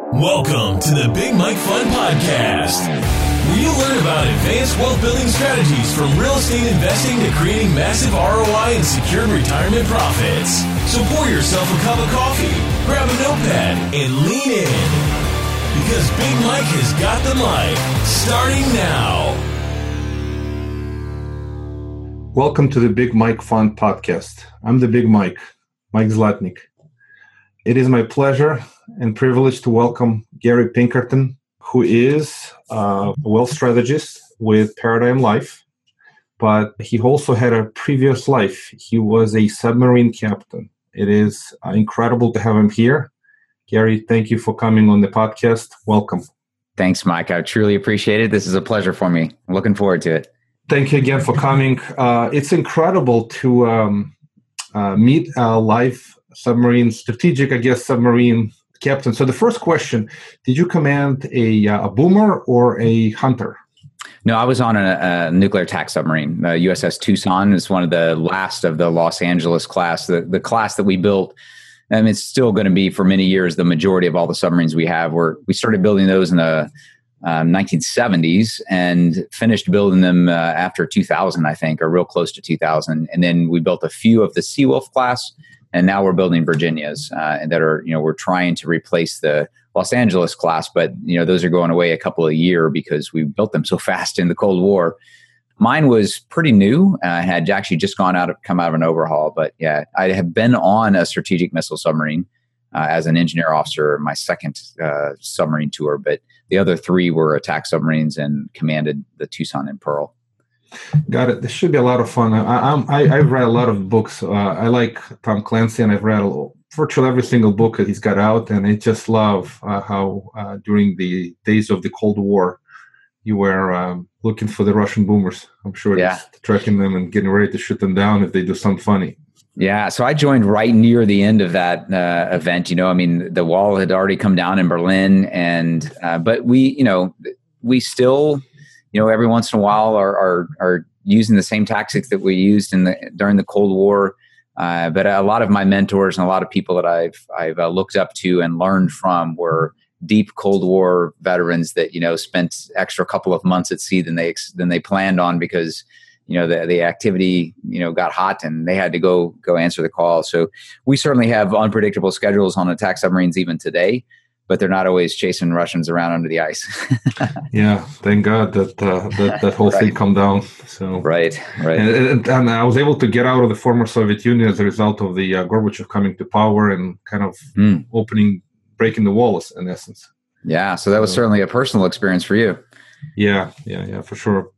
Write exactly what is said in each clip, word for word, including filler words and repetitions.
Welcome to the Big Mike Fund Podcast, where you learn about advanced wealth building strategies from real estate investing to creating massive R O I and secured retirement profits. So pour yourself a cup of coffee, grab a notepad, and lean in. Because Big Mike has got the mic, starting now. Welcome to the Big Mike Fund Podcast. I'm the Big Mike, Mike Zlatnik. It is my pleasure and privilege to welcome Gary Pinkerton, who is a wealth strategist with Paradigm Life, but he also had a previous life. He was a submarine captain. It is uh, incredible to have him here. Gary, thank you for coming on the podcast. Welcome. Thanks, Mike. I truly appreciate it. This is a pleasure for me. I'm looking forward to it. Thank you again for coming. Uh, it's incredible to um, uh, meet a live submarine, strategic, I guess, submarine captain. So the first question, did you command a, uh, a boomer or a hunter? No, I was on a, a nuclear attack submarine. The U S S Tucson is one of the last of the Los Angeles class, the, the class that we built. And it's still going to be for many years the majority of all the submarines we have. We're, we started building those in the um, nineteen seventies and finished building them uh, after two thousand, I think, or real close to two thousand. And then we built a few of the Seawolf class. And now we're building Virginias uh, that are, you know, we're trying to replace the Los Angeles class, but, you know, those are going away a couple of years because we built them so fast in the Cold War. Mine was pretty new. I uh, had actually just gone out of, come out of an overhaul, but yeah, I have been on a strategic missile submarine uh, as an engineer officer, my second uh, submarine tour, but the other three were attack submarines and commanded the Tucson and Pearl. Got it. This should be a lot of fun. I, I'm, I, I've read a lot of books. Uh, I like Tom Clancy, and I've read a, virtually every single book that he's got out. And I just love uh, how uh, during the days of the Cold War, you were um, looking for the Russian boomers. I'm sure, yeah, just tracking them and getting ready to shoot them down if they do something funny. Yeah, so I joined right near the end of that uh, event. You know, I mean, the wall had already come down in Berlin, and uh, but we, you know, we still. You know, every once in a while are, are are using the same tactics that we used in the during the Cold War. Uh, but a lot of my mentors and a lot of people that I've I've uh, looked up to and learned from were deep Cold War veterans that, you know, spent extra couple of months at sea than they than they planned on because, you know, the the activity, you know, got hot and they had to go go answer the call. So we certainly have unpredictable schedules on attack submarines even today. But they're not always chasing Russians around under the ice. Yeah, thank God that uh, that, that whole right. thing calmed down. So right, right. And, and, and I was able to get out of the former Soviet Union as a result of the uh, Gorbachev coming to power and kind of mm. opening, breaking the walls in essence. Yeah, so that was so, certainly a personal experience for you. Yeah, yeah, yeah, for sure.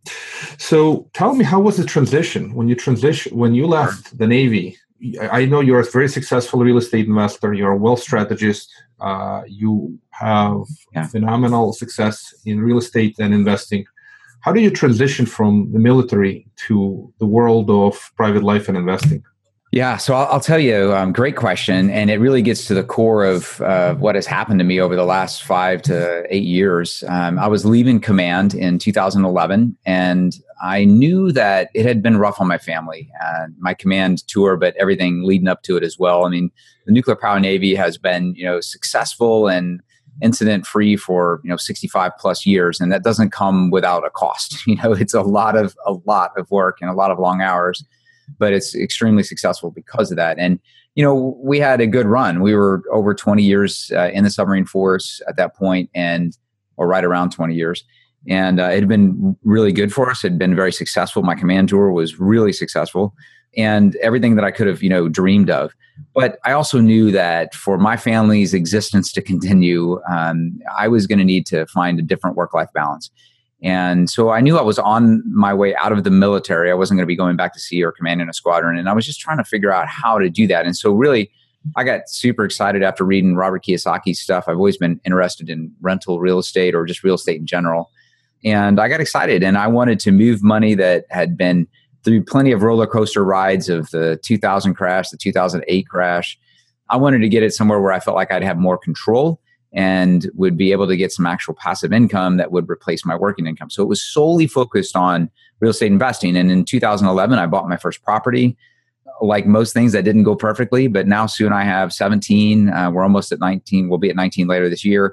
So tell me, how was the transition when you transition when you left the Navy? I know you're a very successful real estate investor. You're a wealth strategist. Uh, you have yeah. phenomenal success in real estate and investing. How do you transition from the military to the world of private life and investing? Yeah, so I'll, I'll tell you, um, great question. And it really gets to the core of uh, what has happened to me over the last five to eight years. Um, I was leaving command in two thousand eleven, and I knew that it had been rough on my family and my command tour, but everything leading up to it as well. I mean, the nuclear power Navy has been, you know, successful and incident free for, you know, sixty-five plus years. And that doesn't come without a cost. You know, it's a lot of, a lot of work and a lot of long hours, but it's extremely successful because of that. And, you know, we had a good run. We were over twenty years uh, in the submarine force at that point, and, or right around twenty years. And uh, it had been really good for us. It had been very successful. My command tour was really successful and everything that I could have, you know, dreamed of. But I also knew that for my family's existence to continue, um, I was going to need to find a different work-life balance. And so I knew I was on my way out of the military. I wasn't going to be going back to sea or commanding a squadron. And I was just trying to figure out how to do that. And so really, I got super excited after reading Robert Kiyosaki's stuff. I've always been interested in rental real estate or just real estate in general. And I got excited and I wanted to move money that had been through plenty of roller coaster rides of the two thousand crash, the two thousand eight crash. I wanted to get it somewhere where I felt like I'd have more control and would be able to get some actual passive income that would replace my working income. So it was solely focused on real estate investing. And in two thousand eleven, I bought my first property. Like most things, that didn't go perfectly, but now soon I have seventeen. Uh, we're almost at nineteen. We'll be at nineteen later this year.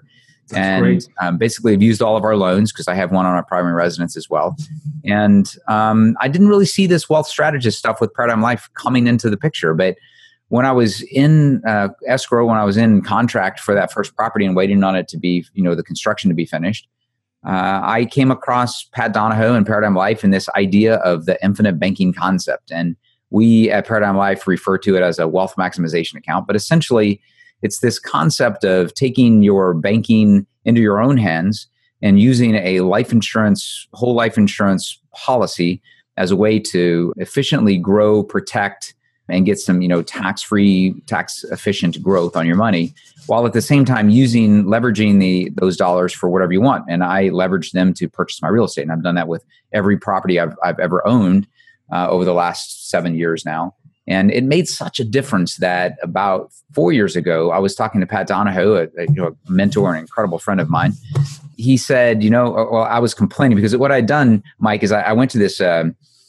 That's and um, basically I've used all of our loans because I have one on our primary residence as well. And um, I didn't really see this wealth strategist stuff with Paradigm Life coming into the picture. But when I was in uh, escrow, when I was in contract for that first property and waiting on it to be, you know, the construction to be finished, uh, I came across Pat Donahoe and Paradigm Life and this idea of the infinite banking concept. And we at Paradigm Life refer to it as a wealth maximization account, but essentially it's this concept of taking your banking into your own hands and using a life insurance, whole life insurance policy as a way to efficiently grow, protect, and get some, you know, tax-free, tax-efficient growth on your money, while at the same time using, leveraging the those dollars for whatever you want. And I leverage them to purchase my real estate. And I've done that with every property I've, I've ever owned uh, over the last seven years now. And it made such a difference that about four years ago, I was talking to Pat Donahoe, a, a, you know, a mentor and incredible friend of mine. He said, you know, well, I was complaining because what I'd done, Mike, is I, I went to this uh,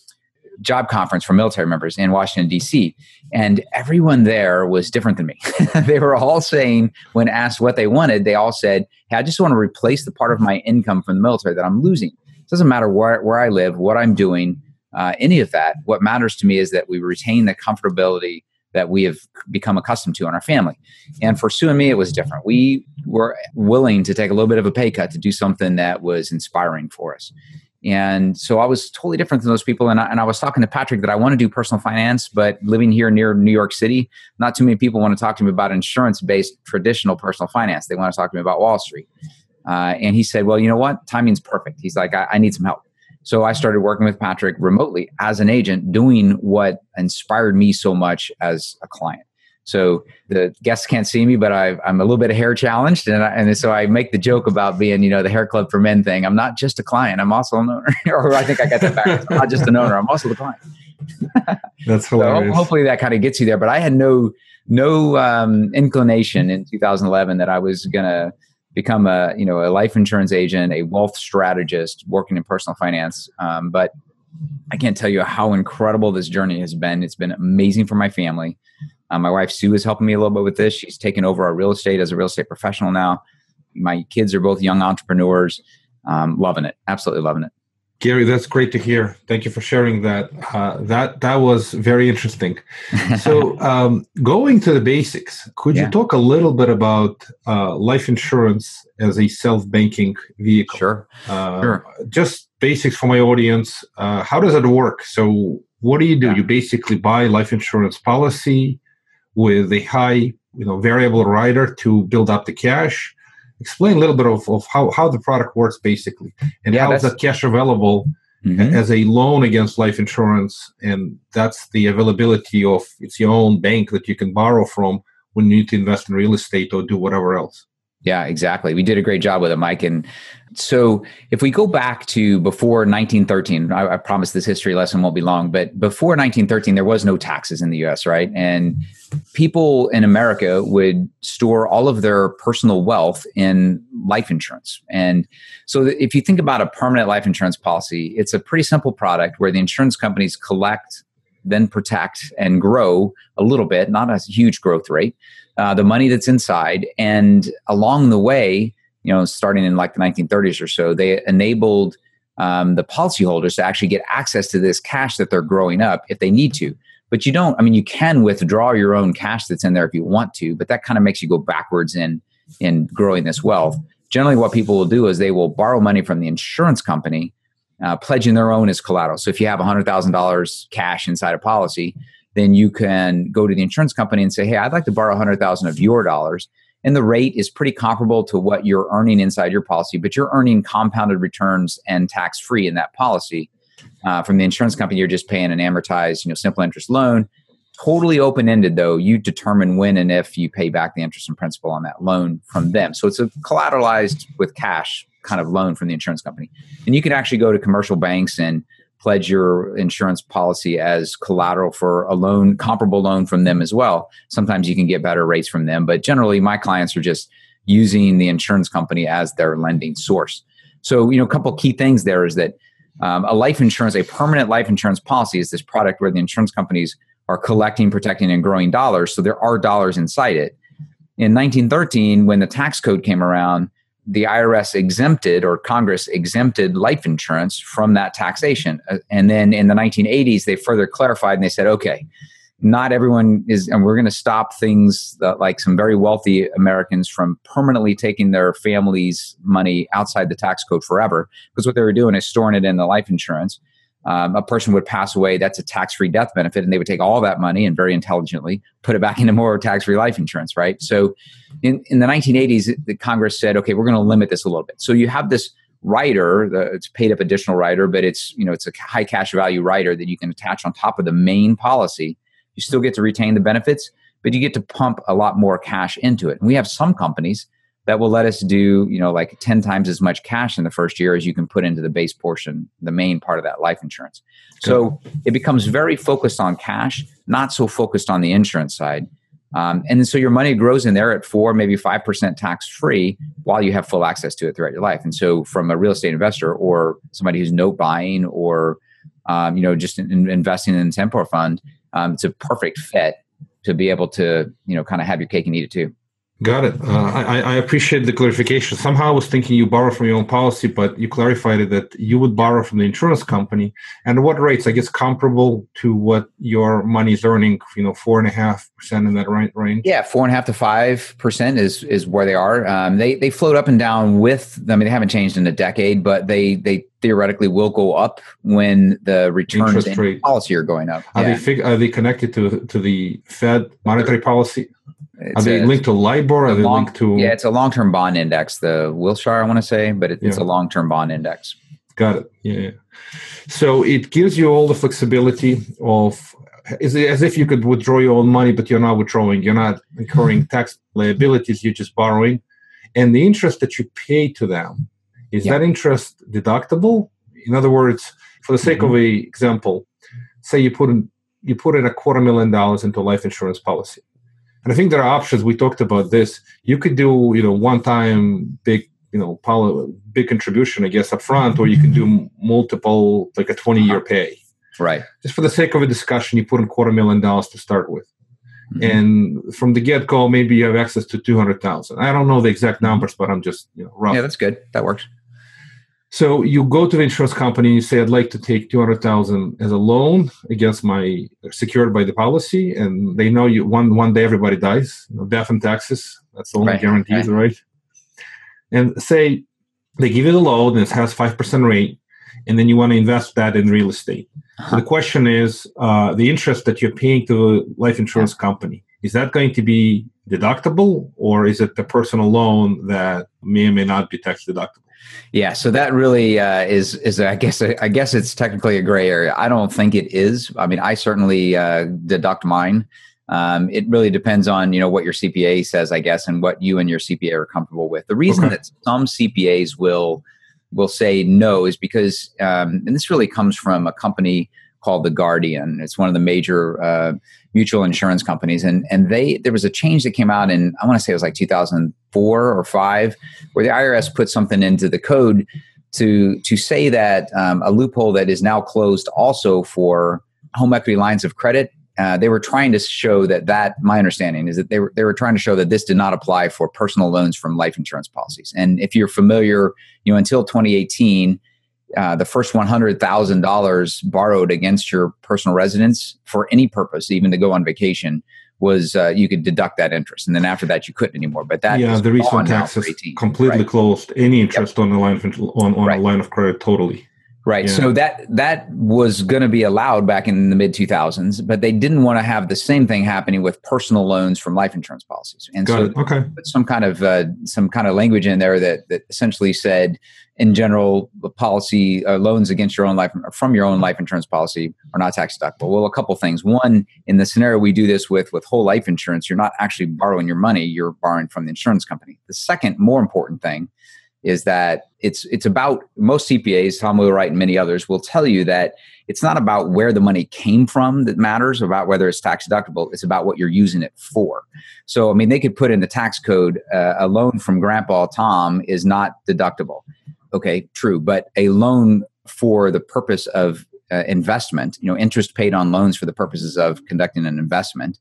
job conference for military members in Washington, D C, and everyone there was different than me. They were all saying, when asked what they wanted, they all said, hey, I just want to replace the part of my income from the military that I'm losing. It doesn't matter where, where I live, what I'm doing, Uh, any of that. What matters to me is that we retain the comfortability that we have become accustomed to in our family. And for Sue and me, it was different. We were willing to take a little bit of a pay cut to do something that was inspiring for us. And so I was totally different than those people. And I, and I was talking to Patrick that I want to do personal finance, but living here near New York City, not too many people want to talk to me about insurance-based traditional personal finance. They want to talk to me about Wall Street. Uh, and he said, well, you know what? Timing's perfect. He's like, I, I need some help. So I started working with Patrick remotely as an agent, doing what inspired me so much as a client. So the guests can't see me, but I, I'm a little bit hair challenged. And, I, and so I make the joke about being, you know, the hair club for men thing. I'm not just a client. I'm also an owner. Or I think I got that backwards. I'm not just an owner. I'm also the client. That's hilarious. So hopefully that kind of gets you there. But I had no, no um, inclination in two thousand eleven that I was going to become a, you know, a life insurance agent, a wealth strategist working in personal finance. Um, but I can't tell you how incredible this journey has been. It's been amazing for my family. Um, my wife, Sue, is helping me a little bit with this. She's taken over our real estate as a real estate professional now. My kids are both young entrepreneurs. Um, loving it. Absolutely loving it. Gary, that's great to hear. Thank you for sharing that. Uh, that that was very interesting. So um, going to the basics, could yeah. you talk a little bit about uh, life insurance as a self-banking vehicle? Sure. Uh, sure. Just basics for my audience. Uh, how does it work? So what do you do? Yeah. You basically buy life insurance policy with a high, you know, variable rider to build up the cash. Explain a little bit of, of how, how the product works basically, and yeah, how is that cash available mm-hmm. as a loan against life insurance. And that's the availability of, it's your own bank that you can borrow from when you need to invest in real estate or do whatever else. Yeah, exactly. We did a great job with it, Mike. And so if we go back to before nineteen thirteen, I, I promise this history lesson won't be long, but before nineteen thirteen, there was no taxes in the U S, right? And people in America would store all of their personal wealth in life insurance. And so if you think about a permanent life insurance policy, it's a pretty simple product where the insurance companies collect, then protect and grow a little bit, not a huge growth rate, uh, the money that's inside. And along the way, you know, starting in like the nineteen thirties or so, they enabled um, the policyholders to actually get access to this cash that they're growing up if they need to. But you don't, I mean, you can withdraw your own cash that's in there if you want to, but that kind of makes you go backwards in, in growing this wealth. Generally, what people will do is they will borrow money from the insurance company, uh, pledging their own as collateral. So if you have one hundred thousand dollars cash inside a policy, then you can go to the insurance company and say, hey, I'd like to borrow one hundred thousand dollars of your dollars. And the rate is pretty comparable to what you're earning inside your policy, but you're earning compounded returns and tax-free in that policy. Uh, from the insurance company, you're just paying an amortized, you know, simple interest loan. Totally open-ended, though. You determine when and if you pay back the interest and principal on that loan from them. So it's a collateralized with cash kind of loan from the insurance company. And you can actually go to commercial banks and pledge your insurance policy as collateral for a loan, comparable loan from them as well. Sometimes you can get better rates from them, but generally my clients are just using the insurance company as their lending source. So, you know, a couple of key things there is that um, a life insurance, a permanent life insurance policy is this product where the insurance companies are collecting, protecting, and growing dollars. So there are dollars inside it. In nineteen thirteen, when the tax code came around, the I R S exempted, or Congress exempted, life insurance from that taxation. Uh, and then in the nineteen eighties, they further clarified and they said, okay, not everyone is, and we're going to stop things that, like some very wealthy Americans from permanently taking their family's money outside the tax code forever. Because what they were doing is storing it in the life insurance. Um, a person would pass away, that's a tax-free death benefit, and they would take all that money and very intelligently put it back into more tax-free life insurance, right? So in, in the nineteen eighties, the Congress said, okay, we're going to limit this a little bit. So you have this rider, the, it's paid up additional rider, but it's, you know, it's a high cash value rider that you can attach on top of the main policy. You still get to retain the benefits, but you get to pump a lot more cash into it. And we have some companies that will let us do, you know, like ten times as much cash in the first year as you can put into the base portion, the main part of that life insurance. So it becomes very focused on cash, not so focused on the insurance side. Um, and then so your money grows in there at four, maybe five percent tax free while you have full access to it throughout your life. And so from a real estate investor or somebody who's note buying or, um, you know, just in, investing in a temporary fund, um, it's a perfect fit to be able to, you know, kind of have your cake and eat it too. Got it. Uh, I, I appreciate the clarification. Somehow I was thinking you borrow from your own policy, but you clarified it that you would borrow from the insurance company. And what rates? I guess comparable to what your money is earning, you know, four and a half percent in that range? Yeah, four and a half to five percent is is where they are. Um, they they float up and down with, I mean, they haven't changed in a decade, but they they theoretically will go up when the returns in policy are going up. Are, yeah. they fig- are they connected to to the Fed monetary policy? It's are they a, linked to LIBOR? Are they long, linked to? Yeah, it's a long-term bond index, the Wilshire, I want to say, but it, yeah. it's a long-term bond index. Got it. Yeah. So it gives you all the flexibility of, is it as if you could withdraw your own money, but you're not withdrawing. You're not incurring tax liabilities. You're just borrowing. And the interest that you pay to them, is yeah. that interest deductible? In other words, for the sake mm-hmm. of a example, say you put in, you put in a quarter million dollars into a life insurance policy. And I think there are options. We talked about this. You could do, you know, one-time big, you know, poly, big contribution, I guess, up front, or you can do multiple, like a twenty-year pay. Right. Just for the sake of a discussion, you put in quarter million dollars to start with. Mm-hmm. And from the get-go, maybe you have access to two hundred thousand. I don't know the exact numbers, but I'm just, you know, rough. Yeah, that's good. That works. So you go to the insurance company and you say, I'd like to take two hundred thousand as a loan against my, secured by the policy. And they know you one one day everybody dies, you know, death and taxes. That's the only right. guarantees, right. right? And say they give you the loan and it has five percent rate, and then you want to invest that in real estate. Uh-huh. So the question is, uh, the interest that you're paying to the life insurance yeah. company, is that going to be deductible, or is it the personal loan that may or may not be tax deductible? Yeah, so that really uh, is is I guess I guess it's technically a gray area. I don't think it is. I mean, I certainly uh, deduct mine. Um, it really depends on, you know, what your C P A says, I guess, and what you and your C P A are comfortable with. The reason okay. that some C P As will will say no is because, um, and this really comes from a company called The Guardian. It's one of the major uh, mutual insurance companies. And and they there was a change that came out in, I want to say it was like two thousand four or five, where the I R S put something into the code to, to say that um, a loophole that is now closed also for home equity lines of credit. Uh, they were trying to show that that, my understanding is that they were they were trying to show that this did not apply for personal loans from life insurance policies. And if you're familiar, you know, until twenty eighteen, Uh, the first one hundred thousand dollars borrowed against your personal residence for any purpose, even to go on vacation, was uh, you could deduct that interest. And then after that, you couldn't anymore. But that yeah, the recent tax is completely right? closed. Any interest yep. on the line of on, on right. a line of credit, totally. Right. Yeah. So that that was going to be allowed back in the mid two thousands, but they didn't want to have the same thing happening with personal loans from life insurance policies. And Got so it. Okay. put some kind of uh, some kind of language in there that that essentially said, in general, the policy uh, loans against your own life from your own life insurance policy are not tax deductible. Well, a couple of things. One, in the scenario we do this with with whole life insurance, you're not actually borrowing your money; you're borrowing from the insurance company. The second, more important thing, is that it's it's about, most C P As, Tom Wheelwright and many others will tell you that it's not about where the money came from that matters, about whether it's tax deductible. It's about what you're using it for. So, I mean, they could put in the tax code, uh, a loan from Grandpa Tom is not deductible. Okay, true. But a loan for the purpose of uh, investment, you know, interest paid on loans for the purposes of conducting an investment,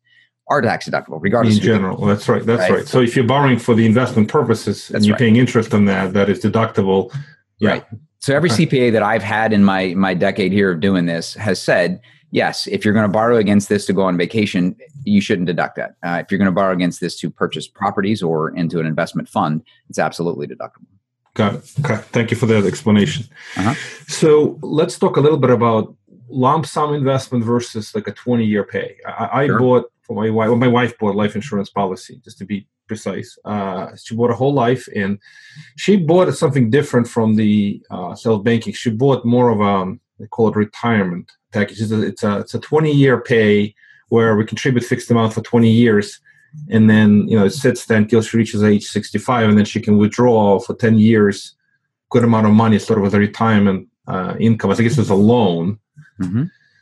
are tax deductible, regardless. In general, that's right. That's right? right. So if you're borrowing for the investment purposes and that's you're right. paying interest on that, that is deductible. Yeah. Right. So every Okay. C P A that I've had in my my decade here of doing this has said, yes, if you're going to borrow against this to go on vacation, you shouldn't deduct that. Uh, if you're going to borrow against this to purchase properties or into an investment fund, it's absolutely deductible. Got it. Okay. Thank you for that explanation. Uh-huh. So let's talk a little bit about lump sum investment versus like a twenty-year pay. I, I Sure. bought for my wife. Well, my wife bought life insurance policy, just to be precise. Uh, she bought a whole life, and she bought something different from the uh, self-banking. She bought more of a, they call it retirement package. It's a, it's a it's a twenty-year pay where we contribute fixed amount for twenty years, and then you know it sits there until she reaches age sixty-five, and then she can withdraw for ten years, good amount of money, sort of as a retirement uh, income. I guess it's a loan. Mm-hmm.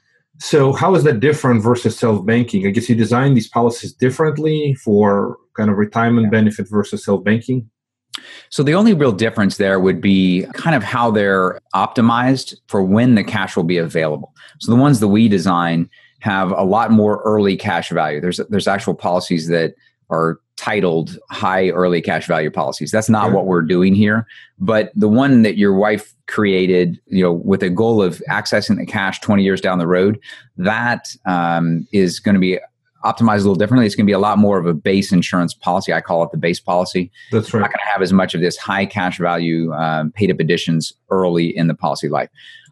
So how is that different versus self-banking? I guess you design these policies differently for kind of retirement Yeah. benefit versus self-banking? So the only real difference there would be kind of how they're optimized for when the cash will be available. So the ones that we design have a lot more early cash value. There's there's actual policies that are titled high early cash value policies. That's not Okay. what we're doing here. But the one that your wife created, you know, with a goal of accessing the cash twenty years down the road, that um, is going to be optimized a little differently. It's going to be a lot more of a base insurance policy. I call it the base policy. That's You're right. not going to have as much of this high cash value um, paid up additions early in the policy life.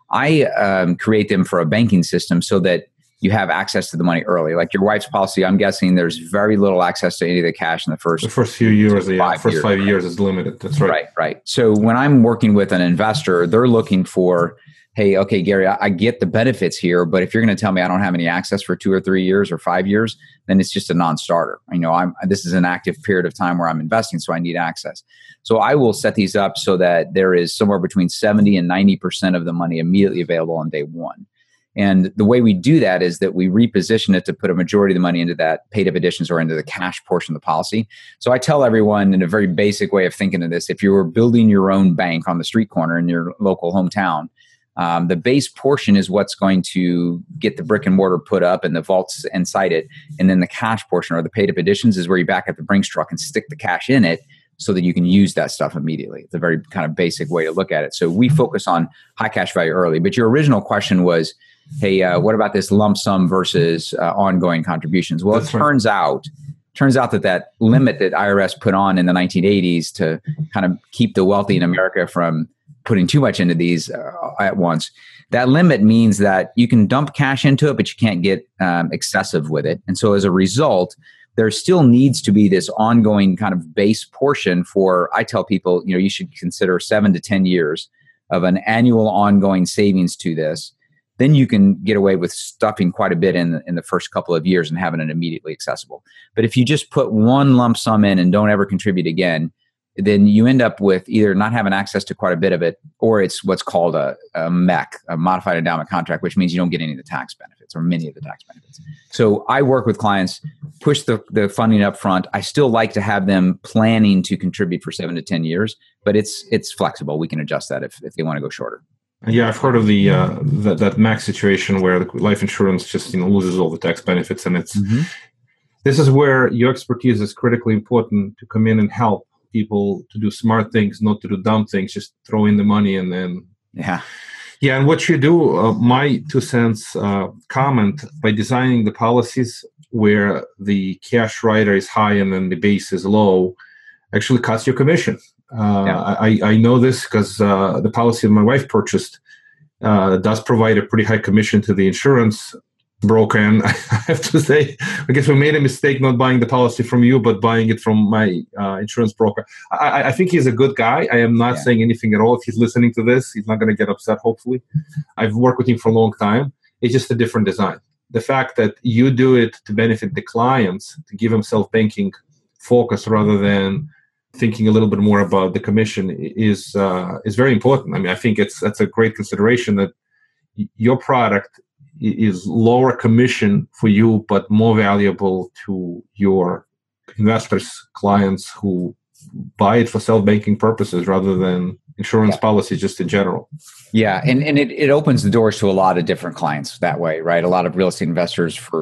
I um, create them for a banking system so that you have access to the money early. Like your wife's policy, I'm guessing there's very little access to any of the cash in the first The first few years, yeah, five first years, five right? years is limited. That's right. Right, right. So when I'm working with an investor, they're looking for, hey, okay, Gary, I, I get the benefits here, but if you're going to tell me I don't have any access for two or three years or five years, then it's just a non-starter. You know, I'm this is an active period of time where I'm investing, so I need access. So I will set these up so that there is somewhere between seventy and ninety percent of the money immediately available on day one. And the way we do that is that we reposition it to put a majority of the money into that paid up additions or into the cash portion of the policy. So I tell everyone in a very basic way of thinking of this, if you were building your own bank on the street corner in your local hometown, um, the base portion is what's going to get the brick and mortar put up and the vaults inside it. And then the cash portion or the paid up additions is where you back up the Brinks truck and stick the cash in it so that you can use that stuff immediately. It's a very kind of basic way to look at it. So we focus on high cash value early. But your original question was, hey, uh, what about this lump sum versus uh, ongoing contributions? Well, That's it right. turns out, turns out that that limit that I R S put on in the nineteen eighties to kind of keep the wealthy in America from putting too much into these uh, at once, that limit means that you can dump cash into it, but you can't get um, excessive with it. And so as a result, there still needs to be this ongoing kind of base portion for, I tell people, you know, you should consider seven to ten years of an annual ongoing savings to this. Then you can get away with stuffing quite a bit in the, in the first couple of years and having it immediately accessible. But if you just put one lump sum in and don't ever contribute again, then you end up with either not having access to quite a bit of it, or it's what's called a, a M E C, a modified endowment contract, which means you don't get any of the tax benefits or many of the tax benefits. So I work with clients, push the, the funding up front. I still like to have them planning to contribute for seven to ten years, but it's it's flexible. We can adjust that if, if they want to go shorter. Yeah, I've heard of the uh, that that max situation where the life insurance just you know loses all the tax benefits, and it's Mm-hmm. this is where your expertise is critically important to come in and help people to do smart things, not to do dumb things. Just throw in the money and then Yeah. yeah. And what you do, uh, my two cents uh, comment by designing the policies where the cash rider is high and then the base is low, actually cuts your commission. Uh, Yeah. I, I know this because uh, the policy that my wife purchased uh, does provide a pretty high commission to the insurance broker. And I have to say, I guess we made a mistake not buying the policy from you, but buying it from my uh, insurance broker. I, I think he's a good guy. I am not Yeah. saying anything at all. If he's listening to this, he's not going to get upset, hopefully. I've worked with him for a long time. It's just a different design. The fact that you do it to benefit the clients, to give them self-banking focus rather than thinking a little bit more about the commission is uh, is very important. I mean, I think it's that's a great consideration that y- your product i- is lower commission for you, but more valuable to your investors, clients who buy it for self-banking purposes rather than insurance Yeah. policies just in general. Yeah, and, and it, it opens the doors to a lot of different clients that way, right? A lot of real estate investors for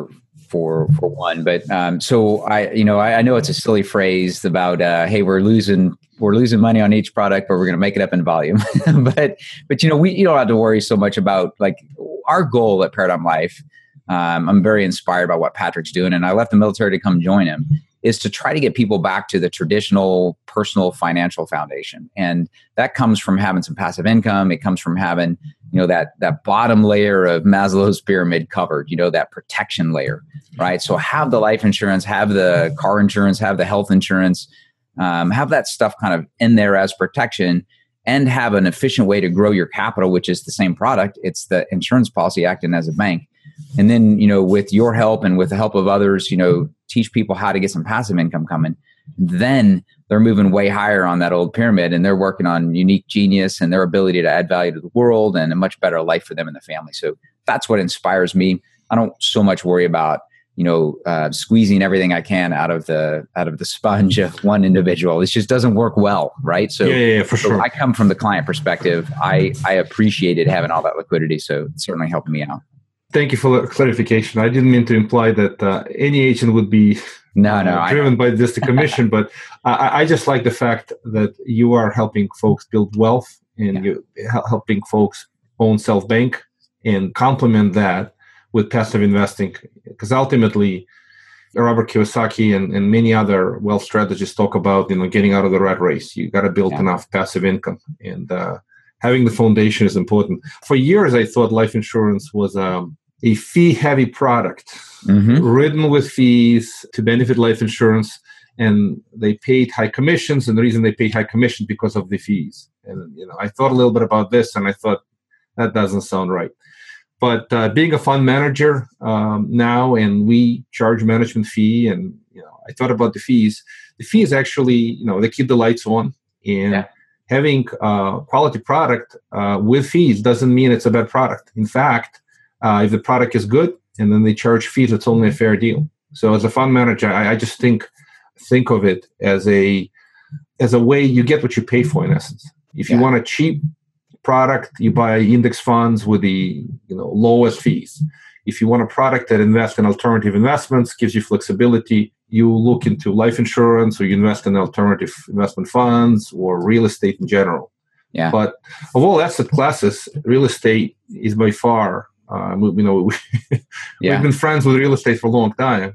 for for one. But um, so I, you know, I, I know it's a silly phrase about, uh, hey, we're losing we're losing money on each product, but we're going to make it up in volume. but but you know, we you don't have to worry so much about like our goal at Paradigm Life. Um, I'm very inspired by what Patrick's doing, and I left the military to come join him. Is to try to get people back to the traditional personal financial foundation, and that comes from having some passive income. It comes from having, you know, that that bottom layer of Maslow's pyramid covered, you know, that protection layer, right? So have the life insurance, have the car insurance, have the health insurance, um, have that stuff kind of in there as protection, and have an efficient way to grow your capital, which is the same product. It's the insurance policy acting as a bank. And then, you know, with your help and with the help of others, you know, teach people how to get some passive income coming. Then they're moving way higher on that old pyramid, and they're working on unique genius and their ability to add value to the world and a much better life for them and the family. So that's what inspires me. I don't so much worry about, you know, uh, squeezing everything I can out of the out of the sponge of one individual. It just doesn't work well, right? So, yeah, yeah, yeah, for so sure. I come from the client perspective. I I appreciated having all that liquidity, so it's certainly helping me out. Thank you for the clarification. I didn't mean to imply that uh, any agent would be no, no, uh, driven by this commission, but I, I just like the fact that you are helping folks build wealth and yeah. you're helping folks own self-bank and complement that with passive investing. Because ultimately, Robert Kiyosaki and, and many other wealth strategists talk about, you know, getting out of the rat race. You got to build yeah. enough passive income, and uh, having the foundation is important. For years, I thought life insurance was um, a fee-heavy product, mm-hmm. written with fees to benefit life insurance, and they paid high commissions. And the reason they paid high commissions because of the fees. And you know, I thought a little bit about this, and I thought that doesn't sound right. But uh, being a fund manager um, now, and we charge management fee, and you know, I thought about the fees. The fees actually, you know, they keep the lights on, and yeah. having a quality product uh, with fees doesn't mean it's a bad product. In fact, uh, if the product is good and then they charge fees, it's only a fair deal. So as a fund manager, I, I just think think of it as a as a way you get what you pay for, in essence. If you yeah. want a cheap product, you buy index funds with the you know lowest fees. If you want a product that invests in alternative investments, gives you flexibility, you look into life insurance, or you invest in alternative investment funds or real estate in general. Yeah. But of all asset classes, real estate is by far, uh, you know, we, yeah. we've been friends with real estate for a long time.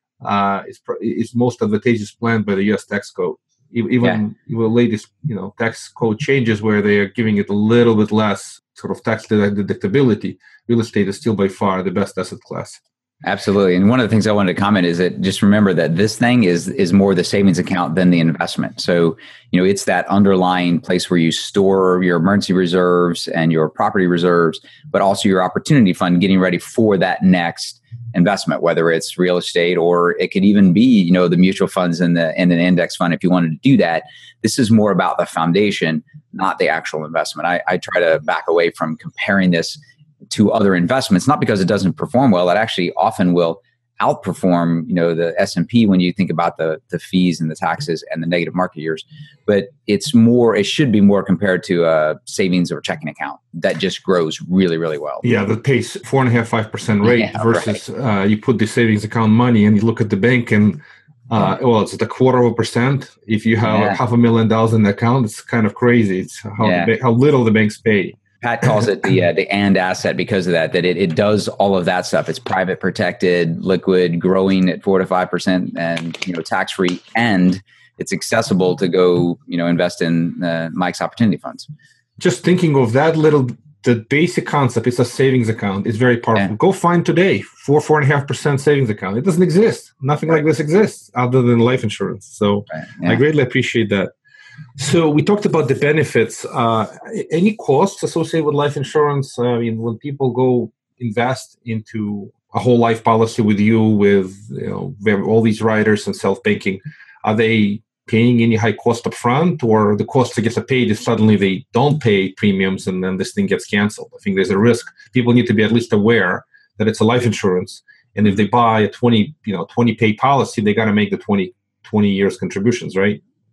Uh, it's, it's most advantageous plan by the U S tax code. Even yeah. the latest, you know, tax code changes where they are giving it a little bit less sort of tax deductibility. Real estate is still by far the best asset class. Absolutely. And one of the things I wanted to comment is that just remember that this thing is is more the savings account than the investment. So, you know, it's that underlying place where you store your emergency reserves and your property reserves, but also your opportunity fund getting ready for that next investment, whether it's real estate or it could even be, you know, the mutual funds and the and an index fund if you wanted to do that. This is more about the foundation, not the actual investment. I, I try to back away from comparing this to other investments, not because it doesn't perform well. It actually often will outperform, you know, the S and P when you think about the the fees and the taxes and the negative market years. But it's more, it should be more compared to a savings or checking account that just grows really, really well. Yeah, that pays four and a half, five percent rate yeah, versus right. uh, you put the savings account money and you look at the bank and uh, yeah. well, it's a quarter of a percent. If you have yeah. half a million dollars in the account, it's kind of crazy. It's how yeah. the, how little the banks pay. Pat calls it the uh, the and asset because of that, that it, it does all of that stuff. It's private, protected, liquid, growing at four to five percent and, you know, tax free, and it's accessible to go, you know, invest in uh, Mike's opportunity funds. Just thinking of that little, the basic concept, it's a savings account. It's very powerful. Yeah. Go find today four, four and a half percent savings account. It doesn't exist. Nothing like this exists other than life insurance. So right. yeah. I greatly appreciate that. So we talked about the benefits. Uh, any costs associated with life insurance? I mean, when people go invest into a whole life policy with you, with you know, we have all these riders and self-banking, are they paying any high cost up front, or the cost that gets paid is suddenly they don't pay premiums and then this thing gets canceled? I think there's a risk. People need to be at least aware that it's a life insurance, and if they buy a twenty, you know, twenty pay policy, they got to make the twenty, twenty years contributions, right?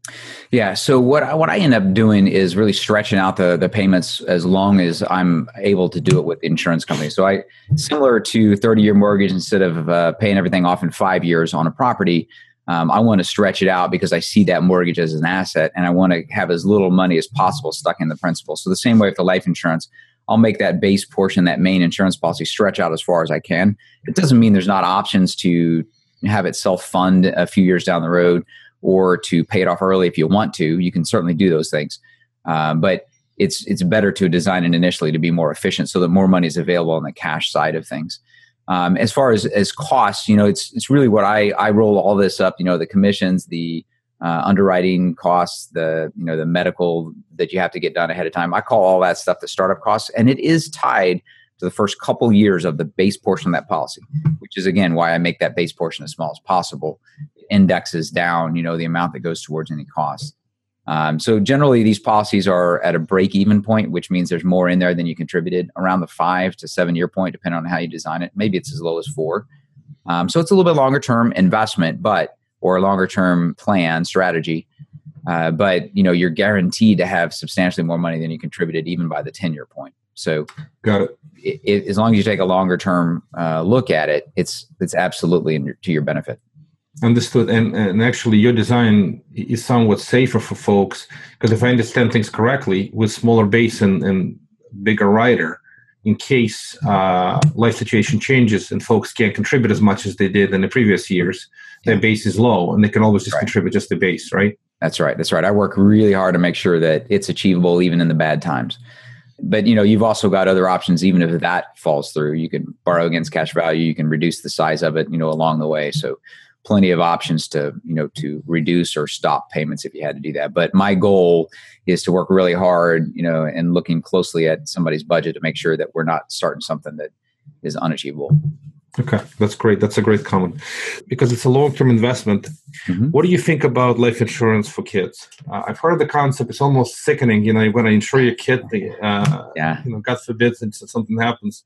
Yeah. So what I, what I end up doing is really stretching out the the payments as long as I'm able to do it with the insurance company. So I, similar to thirty year mortgage, instead of uh, paying everything off in five years on a property, um, I want to stretch it out because I see that mortgage as an asset, and I want to have as little money as possible stuck in the principal. So the same way with the life insurance, I'll make that base portion, that main insurance policy, stretch out as far as I can. It doesn't mean there's not options to have it self-fund a few years down the road, or to pay it off early if you want to. You can certainly do those things. Um, but it's it's better to design it initially to be more efficient so that more money is available on the cash side of things. Um, as far as, as costs, you know, it's it's really what I, I roll all this up, you know, the commissions, the uh, underwriting costs, the, you know, the medical that you have to get done ahead of time. I call all that stuff the startup costs, and it is tied to the first couple years of the base portion of that policy, which is, again, why I make that base portion as small as possible. Indexes down, you know, the amount that goes towards any cost. Um, so generally, these policies are at a break-even point, which means there's more in there than you contributed, around the five to seven-year point, depending on how you design it. Maybe it's as low as four. Um, so it's a little bit longer-term investment, but or a longer-term plan strategy. Uh, but you know, you're guaranteed to have substantially more money than you contributed, even by the ten-year point. So, got it. It, it. As long as you take a longer-term uh, look at it, it's it's absolutely in your, to your benefit. Understood. And and actually, your design is somewhat safer for folks, because if I understand things correctly, with smaller base and, and bigger rider, in case uh, life situation changes and folks can't contribute as much as they did in the previous years, their base is low, and they can always just right. contribute just the base, right? That's right. That's right. I work really hard to make sure that it's achievable even in the bad times. But, you know, you've also got other options. Even if that falls through, you can borrow against cash value. You can reduce the size of it, you know, along the way. So plenty of options to, you know, to reduce or stop payments if you had to do that. But my goal is to work really hard, you know, and looking closely at somebody's budget to make sure that we're not starting something that is unachievable. Okay, that's great. That's a great comment, because it's a long-term investment. Mm-hmm. What do you think about life insurance for kids? Uh, I've heard the concept. It's almost sickening. You know, you're going to insure your kid. Uh, yeah. You know, God forbid something happens.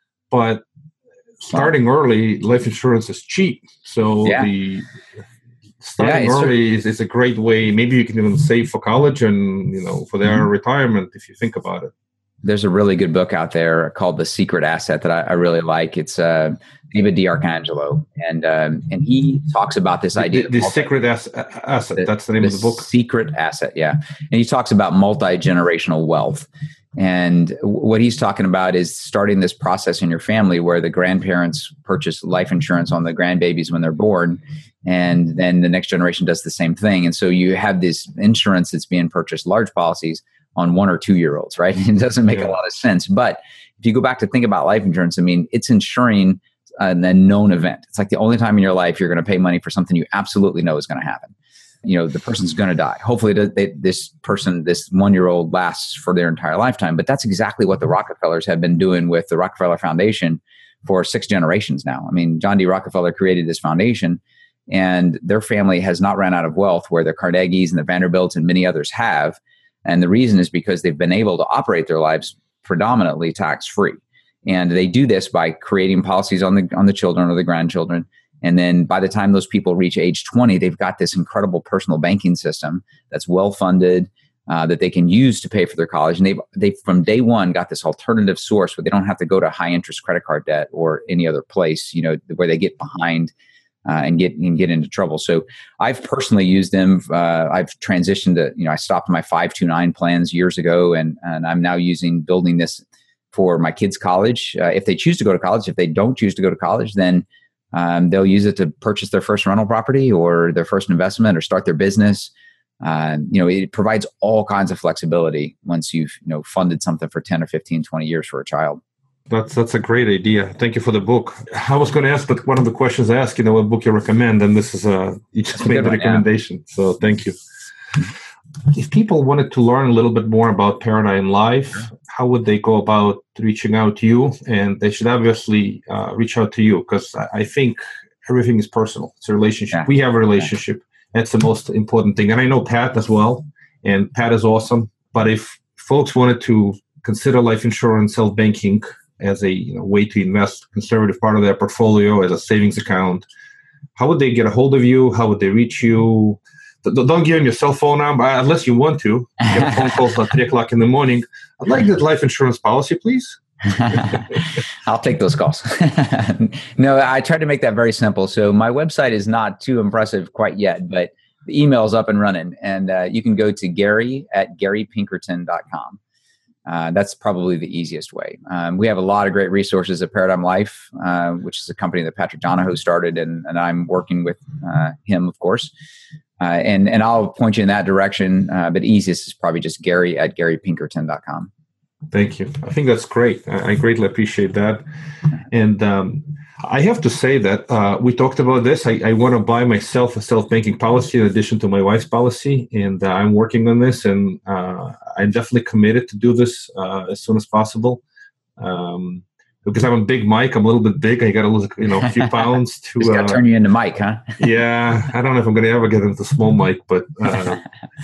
But starting early, life insurance is cheap. So yeah. the starting yeah, early is, is a great way. Maybe you can even save for college and, you know, for their mm-hmm. retirement if you think about it. There's a really good book out there called The Secret Asset that I, I really like. It's uh, David D'Arcangelo, and um, and he talks about this idea. The, the multi- Secret as- Asset, the, that's the name the of the book? Secret Asset, yeah. And he talks about multi-generational wealth. And what he's talking about is starting this process in your family where the grandparents purchase life insurance on the grandbabies when they're born, and then the next generation does the same thing. And so you have this insurance that's being purchased, large policies, on one or two year olds, right? It doesn't make yeah. a lot of sense. But if you go back to think about life insurance, I mean, it's insuring a known event. It's like the only time in your life you're going to pay money for something you absolutely know is going to happen. You know, the person's going to die. Hopefully they, this person, this one-year-old lasts for their entire lifetime. But that's exactly what the Rockefellers have been doing with the Rockefeller Foundation for six generations now. I mean, John D. Rockefeller created this foundation, and their family has not ran out of wealth where the Carnegies and the Vanderbilts and many others have. And the reason is because they've been able to operate their lives predominantly tax-free. And they do this by creating policies on the on the children or the grandchildren. And then by the time those people reach age twenty, they've got this incredible personal banking system that's well-funded, uh, that they can use to pay for their college. And they've, they've, from day one, got this alternative source where they don't have to go to high-interest credit card debt or any other place, you know, where they get behind Uh, and get and get into trouble. So I've personally used them. Uh, I've transitioned to, you know, I stopped my five two nine plans years ago, and and I'm now using building this for my kids' college. Uh, if they choose to go to college, if they don't choose to go to college, then um, they'll use it to purchase their first rental property or their first investment or start their business. Uh, you know, it provides all kinds of flexibility once you've, you know, funded something for ten or fifteen, twenty years for a child. That's that's a great idea. Thank you for the book. I was going to ask, but one of the questions I asked, you know, what book you recommend, and this is a you just made the recommendation. Yeah. So thank you. If people wanted to learn a little bit more about Paradigm Life, how would they go about reaching out to you? And they should obviously uh, reach out to you, because I, I think everything is personal. It's a relationship. Yeah. We have a relationship. Yeah. That's the most important thing. And I know Pat as well, and Pat is awesome. But if folks wanted to consider life insurance, self-banking as a you know, way to invest conservative part of their portfolio as a savings account, how would they get a hold of you? How would they reach you? don't give him your cell phone number unless you want to. You get phone calls at three o'clock in the morning. I'd like that life insurance policy, please. I'll take those calls. No, I tried to make that very simple. So my website is not too impressive quite yet, but the email's up and running. And uh, you can go to Gary at Gary Pinkerton dot com. Uh, that's probably the easiest way. Um, we have a lot of great resources at Paradigm Life, uh, which is a company that Patrick Donahoe started, and, and I'm working with uh, him, of course. Uh, and, and I'll point you in that direction. Uh, but easiest is probably just Gary at Gary Pinkerton dot com. Thank you. I think that's great. I, I greatly appreciate that. And um, I have to say that uh, we talked about this. I, I want to buy myself a self-banking policy in addition to my wife's policy, and uh, I'm working on this, and uh, I'm definitely committed to do this uh, as soon as possible. Um, because I'm a big Mike, I'm a little bit big. I got to lose, you know, a few pounds to Just got to uh, turn you into Mike, huh? Yeah, I don't know if I'm going to ever get into small Mike, but uh,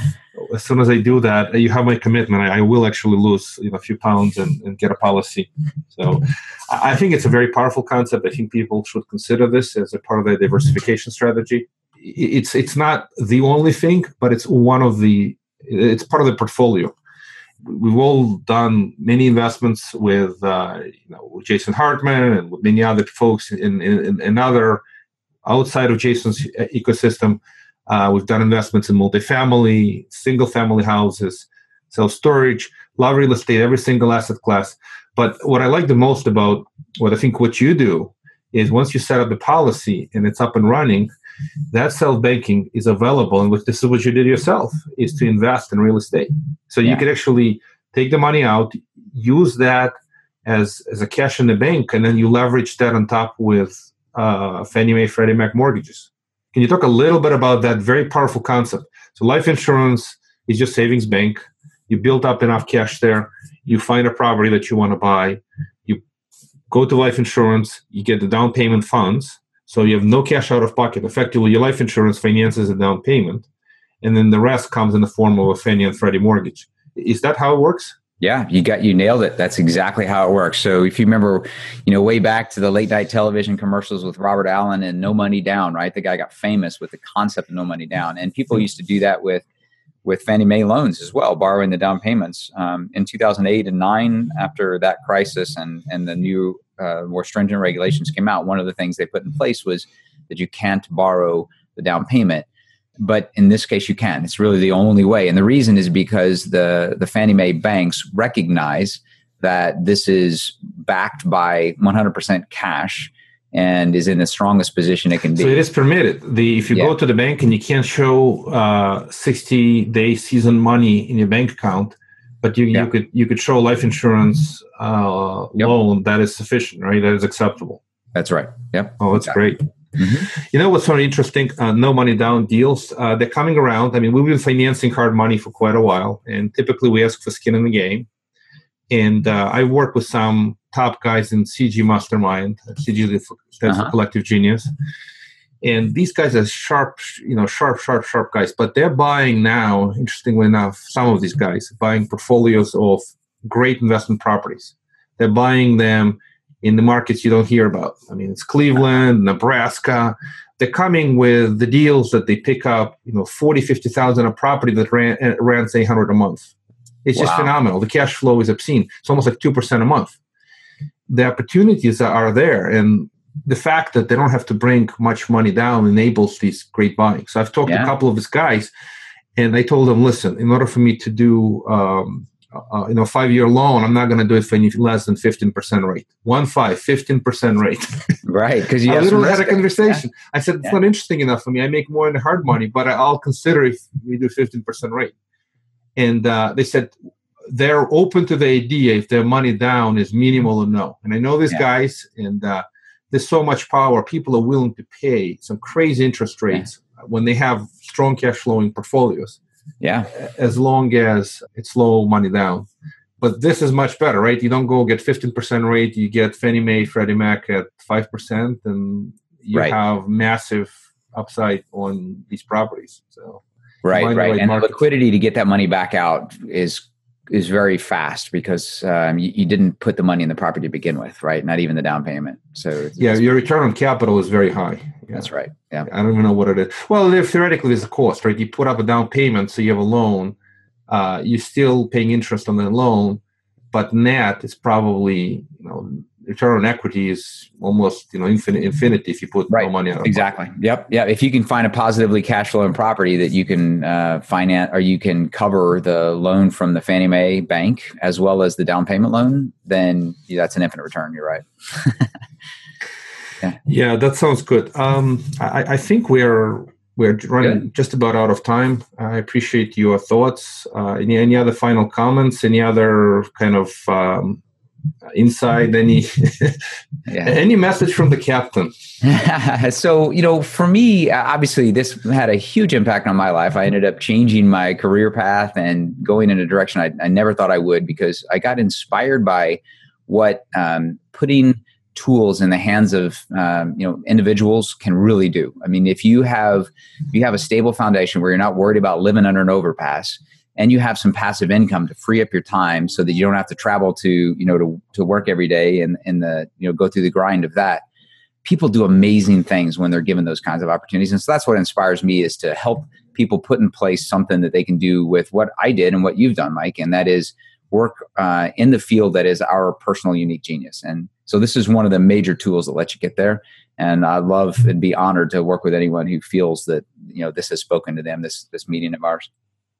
as soon as I do that, you have my commitment. I, I will actually lose, you know, a few pounds and, and get a policy. So I think it's a very powerful concept. I think people should consider this as a part of their diversification strategy. It's it's not the only thing, but it's one of the. It's part of the portfolio. We've all done many investments with, uh, you know, with Jason Hartman and with many other folks in, in, in other outside of Jason's ecosystem. Uh, we've done investments in multifamily, single-family houses, self-storage, a lot of real estate, every single asset class. But what I like the most about what I think what you do is once you set up the policy and it's up and running, that self-banking is available, and which this is what you did yourself, is to invest in real estate. So you yeah. can actually take the money out, use that as, as a cash in the bank, and then you leverage that on top with uh, Fannie Mae, Freddie Mac mortgages. Can you talk a little bit about that very powerful concept? So life insurance is your savings bank. You build up enough cash there. You find a property that you want to buy. You go to life insurance. You get the down payment funds. So you have no cash out of pocket. Effectively, your life insurance finances a down payment. And then the rest comes in the form of a Fannie and Freddie mortgage. Is that how it works? Yeah, you got you nailed it. That's exactly how it works. So if you remember, you know, way back to the late night television commercials with Robert Allen and No Money Down, right? The guy got famous with the concept of no money down, and people used to do that with with Fannie Mae loans as well, borrowing the down payments. Um, in two thousand eight and nine, after that crisis and and the new uh, more stringent regulations came out, one of the things they put in place was that you can't borrow the down payment. But in this case, you can. It's really the only way. And the reason is because the, the Fannie Mae banks recognize that this is backed by one hundred percent cash and is in the strongest position it can be. So it is permitted. The If you yeah. go to the bank and you can't show uh, sixty-day season money in your bank account, but you, yeah. you could you could show life insurance uh, yep. loan, that is sufficient, right? That is acceptable. That's right. Yep. Oh, that's exactly. great. Mm-hmm. You know what's very interesting? Uh, no money down deals. Uh, they're coming around. I mean, we've been financing hard money for quite a while, and typically we ask for skin in the game. And uh, I work with some top guys in C G Mastermind. C G stands uh-huh. for Collective Genius. And these guys are sharp, you know, sharp, sharp, sharp guys. But they're buying now, interestingly enough, some of these guys are buying portfolios of great investment properties. They're buying them in the markets you don't hear about. I mean, it's Cleveland, Nebraska. They're coming with the deals that they pick up, you know, forty, fifty thousand a property that ran, rents eight hundred a month. It's wow. just phenomenal. The cash flow is obscene. It's almost like two percent a month. The opportunities are there, and the fact that they don't have to bring much money down enables these great buying. So I've talked yeah. to a couple of these guys, and I told them, listen, in order for me to do um, Uh, you know, five-year loan, I'm not going to do it for any less than fifteen percent rate. One five, fifteen percent rate. Right, because you I have literally had a conversation. Yeah. I said, it's yeah. not interesting enough for me. I make more in the hard money, but I'll consider if we do fifteen percent rate. And uh, they said they're open to the idea if their money down is minimal or no. And I know these yeah. guys, and uh, there's so much power. People are willing to pay some crazy interest rates yeah. when they have strong cash flowing portfolios. Yeah. As long as it's low money down. But this is much better, right? You don't go get fifteen percent rate. You get Fannie Mae, Freddie Mac at five percent, and you right. have massive upside on these properties. So Right, right. right and markets. The liquidity to get that money back out is is very fast because um, you, you didn't put the money in the property to begin with, right? Not even the down payment. So yeah, your return on capital is very high. Yeah. That's right. Yeah. I don't even know what it is. Well, there theoretically there's a cost, right? You put up a down payment, so you have a loan. Uh, you're still paying interest on the loan, but net is probably, you know, return on equity is almost, you know, infinite, infinity if you put right. no money out of Exactly. pocket. Yep. Yeah. If you can find a positively cash flowing property that you can uh, finance, or you can cover the loan from the Fannie Mae bank as well as the down payment loan, then yeah, that's an infinite return. You're right. yeah. yeah, that sounds good. Um, I, I think we're we're running good. Just about out of time. I appreciate your thoughts. Uh, any any other final comments? Any other kind of um, inside any yeah. any message from the captain? So, you know, for me, obviously this had a huge impact on my life. I ended up changing my career path and going in a direction I, I never thought I would, because I got inspired by what um, putting tools in the hands of um, you know individuals can really do. I mean, if you have if you have a stable foundation where you're not worried about living under an overpass, and you have some passive income to free up your time so that you don't have to travel to, you know, to, to work every day and, and the, you know, go through the grind of that. People do amazing things when they're given those kinds of opportunities. And so that's what inspires me, is to help people put in place something that they can do with what I did and what you've done, Mike. And that is work uh, in the field that is our personal unique genius. And so this is one of the major tools that let you get there. And I love and be honored to work with anyone who feels that, you know, this has spoken to them, this, this meeting of ours.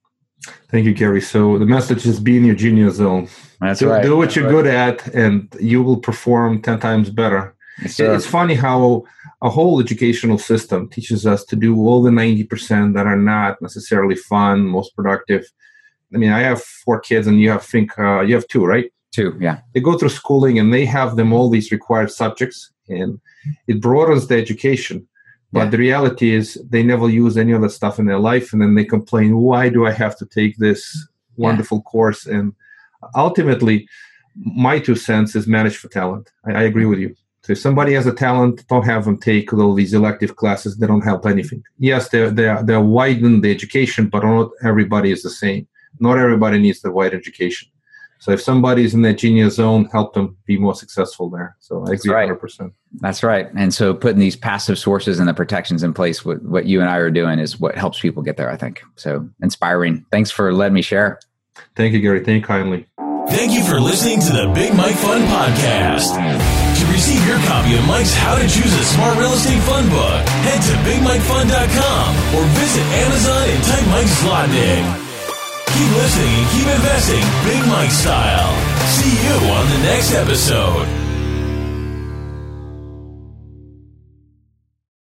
Thank you, Gary. So the message is be in your genius zone. That's do, right. Do what That's you're right. good at, and you will perform ten times better. Yes, it's funny how a whole educational system teaches us to do all the ninety percent that are not necessarily fun, most productive. I mean, I have four kids, and you have think uh, you have two, right? Two, yeah. They go through schooling, and they have them all these required subjects, and it broadens the education. But yeah. the reality is they never use any of that stuff in their life, and then they complain, why do I have to take this wonderful yeah. course? And ultimately, my two cents is manage for talent. I, I agree with you. So if somebody has a talent, don't have them take all these elective classes. They don't help anything. Yes, they're, they're, they're widen the education, but not everybody is the same. Not everybody needs the wide education. So if somebody's in that genius zone, help them be more successful there. So I agree right. one hundred percent. That's right. And so putting these passive sources and the protections in place, what, what you and I are doing is what helps people get there, I think. So inspiring. Thanks for letting me share. Thank you, Gary. Thank you kindly. Thank you for listening to the Big Mike Fund Podcast. To receive your copy of Mike's How to Choose a Smart Real Estate Fund book, head to big mike fund dot com or visit Amazon and type Mike Zlotnick. Keep listening and keep investing Big Mike style. See you on the next episode.